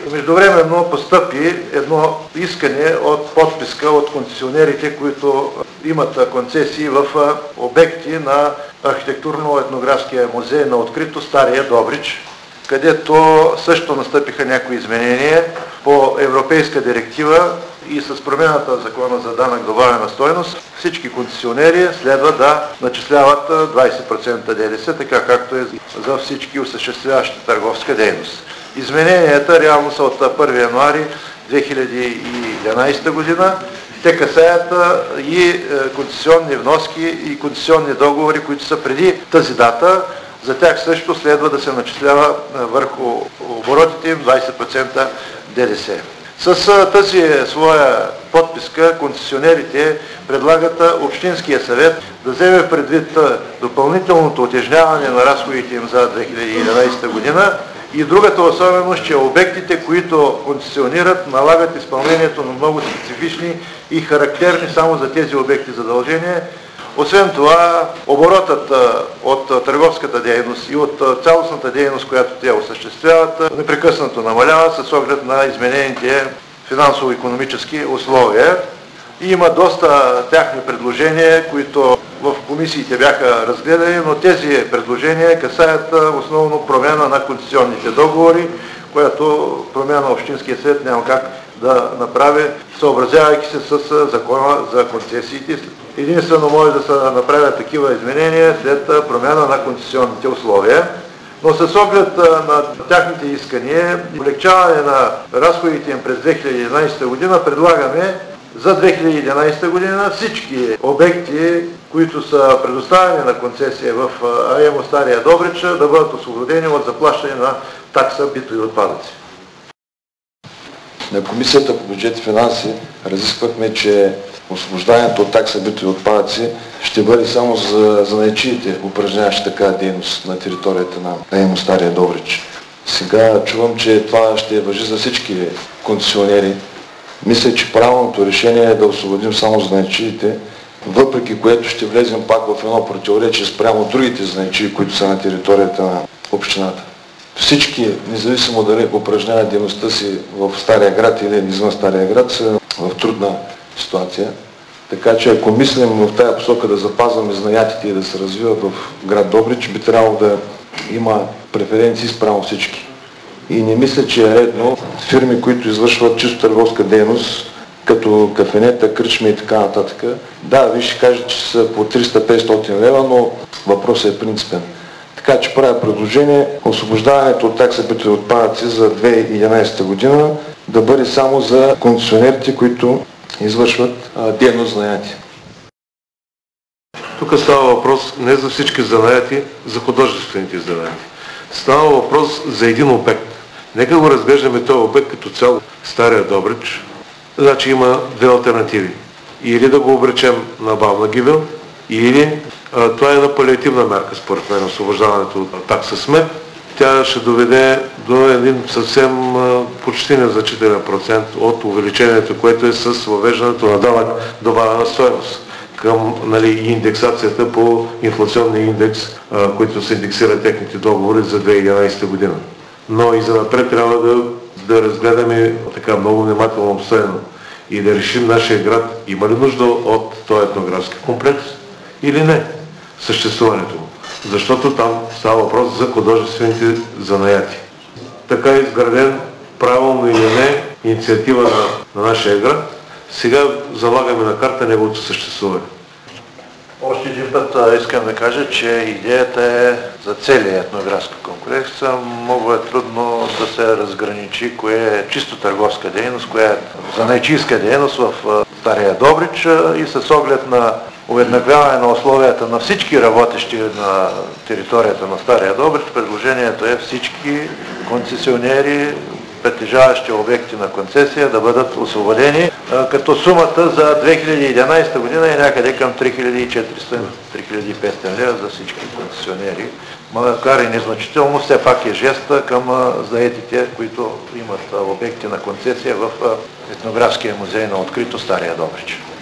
Междувременно постъпи едно искане от подписка от концесионерите, които имат концесии в обекти на архитектурно-етнографския музей на открито Стария Добрич, където също настъпиха някои изменения по европейска директива и с промяната в закона за данък добавена стойност всички концесионери следва да начисляват 20% ДДС, така както е за всички осъществяващи търговска дейност. Измененията реално са от 1 януари 2011 година. Те касаят и концесионни вноски и концесионни договори, които са преди тази дата. За тях също следва да се начислява върху оборотите им 20% ДДС. С тази своя подписка концесионерите предлагат Общинския съвет да вземе предвид допълнителното утежняване на разходите им за 2011 година и другата особеност, че обектите, които концесионират, налагат изпълнението на много специфични и характерни само за тези обекти задължения. Освен това, оборотът от търговската дейност и от цялостната дейност, която те осъществяват, непрекъснато намалява с оглед на изменените финансово-икономически условия. И има доста тяхни предложения, които в комисиите бяха разгледани, но тези предложения касаят основно промяна на концесионните договори, която промяна Общинския съвет няма как да направи, съобразявайки се с закона за концесиите. Единствено може да се направят такива изменения след промяна на концесионните условия. Но с оглед на тяхните искания, облегчаване на разходите им през 2011 година, предлагаме за 2011 година всички обекти, които са предоставени на концесия в АЕМО Стария Добрич, да бъдат освободени от заплащане на такса битови отпадъци. На Комисията по бюджет и финанси разисквахме, че освобождането от такса битови отпадъци ще бъде само за занаятчиите, упражняващи такава дейност на територията на АЕМО Стария Добрич. Сега чувам, че това ще важи за всички концесионери. Мисля, че правилното решение е да освободим само занаятчиите, въпреки което ще влезем пак в едно противоречие спрямо другите занаятчии, които са на територията на общината. Всички, независимо дали упражняват дейността си в Стария град или извън Стария град, са в трудна ситуация. Така че ако мислим в тая посока да запазваме занаятите и да се развиват в град Добрич, би трябвало да има преференции спрямо всички. И не мисля, че е редно фирми, които извършват чисто търговска дейност, като кафенета, кръчми и така нататък. Да, вие ще кажете, че са по 300-500 лева, но въпросът е принципен. Така че правя предложение освобождаването от такса битови отпадъци за 2011 година да бъде само за концесионерите, които извършват дейност занаяти. Тук става въпрос не за всички занаяти, за художествените занаяти. Става въпрос за един обект. Нека го разглеждаме този обект като цяло Стария Добрич. Значи има две алтернативи. Или да го обречем на бавна гибел, или това е една палиативна мярка, според мен, освобождаването от такса смет. Тя ще доведе до един съвсем почти незначителен процент от увеличението, което е с въвеждането на данък добавена стойност към индексацията по инфлационния индекс, които се индексират техните договори за 2011 година. Но и за напред трябва да разгледаме така много внимателно обстоено и да решим нашия град има ли нужда от този етнографски комплекс или не съществуването му. Защото там става въпрос за художествените занаяти. Така е изграден правилно или не инициатива на нашия град. Сега залагаме на карта неговото съществуване. Още един път искам да кажа, че идеята е за целия етнографски комплекс. Много е трудно да се разграничи кое е чисто търговска дейност, кое е занаятчийска дейност в Стария Добрич и с оглед на уеднаквяване на условията на всички работещи на територията на Стария Добрич, предложението е всички концесионери, притежаващи обекти на концесия, да бъдат освободени, като сумата за 2011 година е някъде към 3400-3500 лева за всички концесионери. Макар и незначително, все пак е жеста към заетите, които имат обекти на концесия в етнографския музей на открито Стария Добрич.